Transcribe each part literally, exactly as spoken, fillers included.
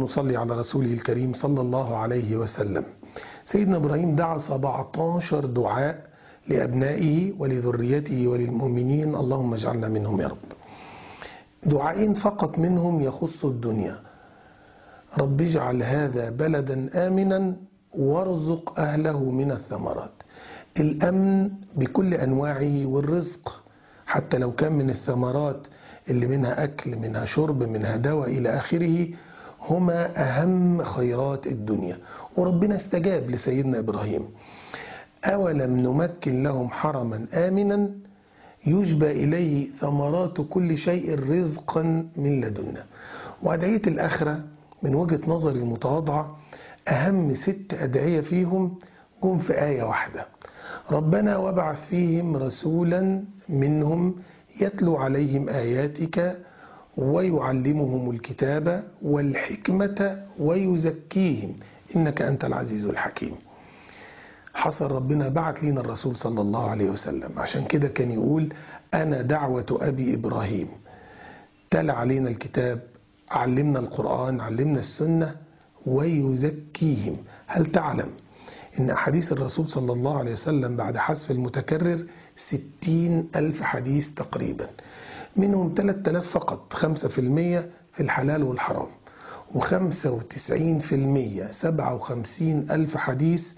ونصلي على رسوله الكريم صلى الله عليه وسلم. سيدنا إبراهيم دعا سبعة عشر دعاء لأبنائه ولذريته وللمؤمنين، اللهم اجعلنا منهم يا رب. دعائين فقط منهم يخص الدنيا: رب اجعل هذا بلدا آمنا وارزق أهله من الثمرات. الأمن بكل أنواعه والرزق، حتى لو كان من الثمرات اللي منها أكل منها شرب منها دواء إلى آخره، هما أهم خيرات الدنيا. وربنا استجاب لسيدنا إبراهيم: أولم نمكن لهم حرما آمنا يجبى إليه ثمرات كل شيء رزقا من لدنا. وأدعية الآخرة من وجهة نظري المتواضعة أهم ست أدعية فيهم جم في آية واحدة: ربنا وابعث فيهم رسولا منهم يتلو عليهم آياتك ويعلمهم الكتاب والحكمة ويزكيهم إنك أنت العزيز الحكيم. حصل ربنا بعت لنا الرسول صلى الله عليه وسلم، عشان كده كان يقول: أنا دعوة أبي إبراهيم. تلا علينا الكتاب، علمنا القرآن، علمنا السنة، ويزكيهم. هل تعلم إن أحاديث الرسول صلى الله عليه وسلم بعد حذف المتكرر ستين ألف حديث تقريبا، منهم ثلاثة آلاف فقط خمسة في المية في الحلال والحرام، وخمسة وتسعين في المية سبعة وخمسين ألف حديث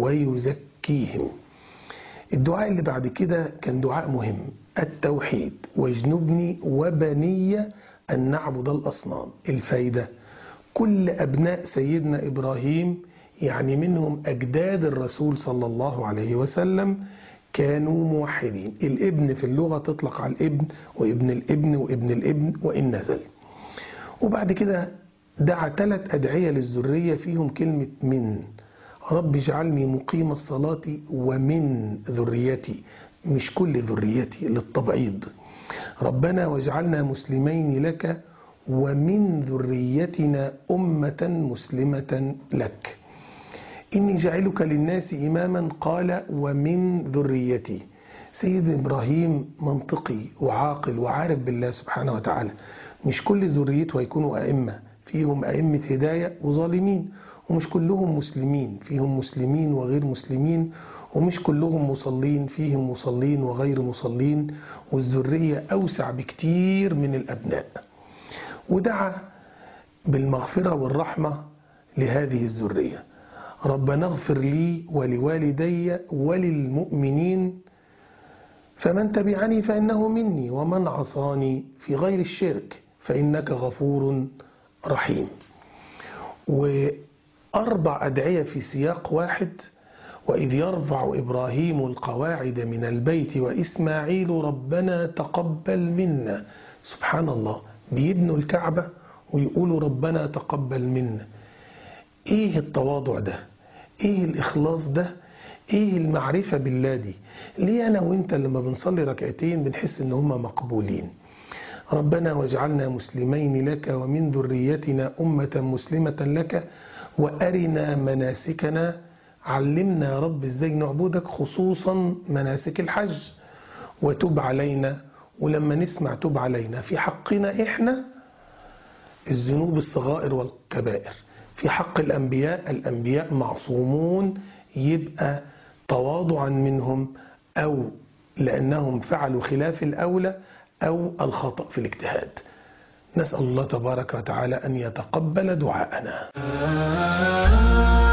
ويزكيهم. الدعاء اللي بعد كده كان دعاء مهم: التوحيد واجنبني وبني أن نعبد الأصنام. الفايدة: كل أبناء سيدنا إبراهيم، يعني منهم أجداد الرسول صلى الله عليه وسلم، كانوا موحدين. الابن في اللغة تطلق على الابن وابن الابن وابن الابن وإن نزل. وبعد كده دعا ثلاث أدعية للذرية فيهم كلمة من: رب اجعلني مقيم الصلاة ومن ذريتي، مش كل ذريتي، للتبعيض. ربنا واجعلنا مسلمين لك ومن ذريتنا أمة مسلمة لك. إني جعلك للناس إماما، قال ومن ذريتي. سيد إبراهيم منطقي وعاقل وعارف بالله سبحانه وتعالى، مش كل ذريته هيكونوا أئمة، فيهم أئمة هداية وظالمين، ومش كلهم مسلمين، فيهم مسلمين وغير مسلمين، ومش كلهم مصلين، فيهم مصلين وغير مصلين، والذرية أوسع بكتير من الأبناء. ودعا بالمغفرة والرحمة لهذه الذرية: ربنا اغفر لي ولوالدي وللمؤمنين فمن تبعني فإنه مني ومن عصاني في غير الشرك فإنك غفور رحيم. وأربع أدعية في سياق واحد: وإذ يرفع إبراهيم القواعد من البيت وإسماعيل ربنا تقبل منا. سبحان الله، بيبنوا الكعبة ويقولوا ربنا تقبل منا. ايه التواضع ده؟ ايه الإخلاص ده؟ ايه المعرفة بالله دي؟ ليه أنا وإنت لما بنصلي ركعتين بنحس إن هما مقبولين؟ ربنا واجعلنا مسلمين لك ومن ذريتنا أمة مسلمة لك وأرنا مناسكنا. علمنا يا رب ازاي نعبدك، خصوصا مناسك الحج. وتب علينا، ولما نسمع تب علينا في حقنا إحنا الذنوب الصغائر والكبائر، في حق الأنبياء، الأنبياء معصومون، يبقى تواضعا منهم أو لأنهم فعلوا خلاف الأولى أو الخطأ في الاجتهاد. نسأل الله تبارك وتعالى أن يتقبل دعاءنا.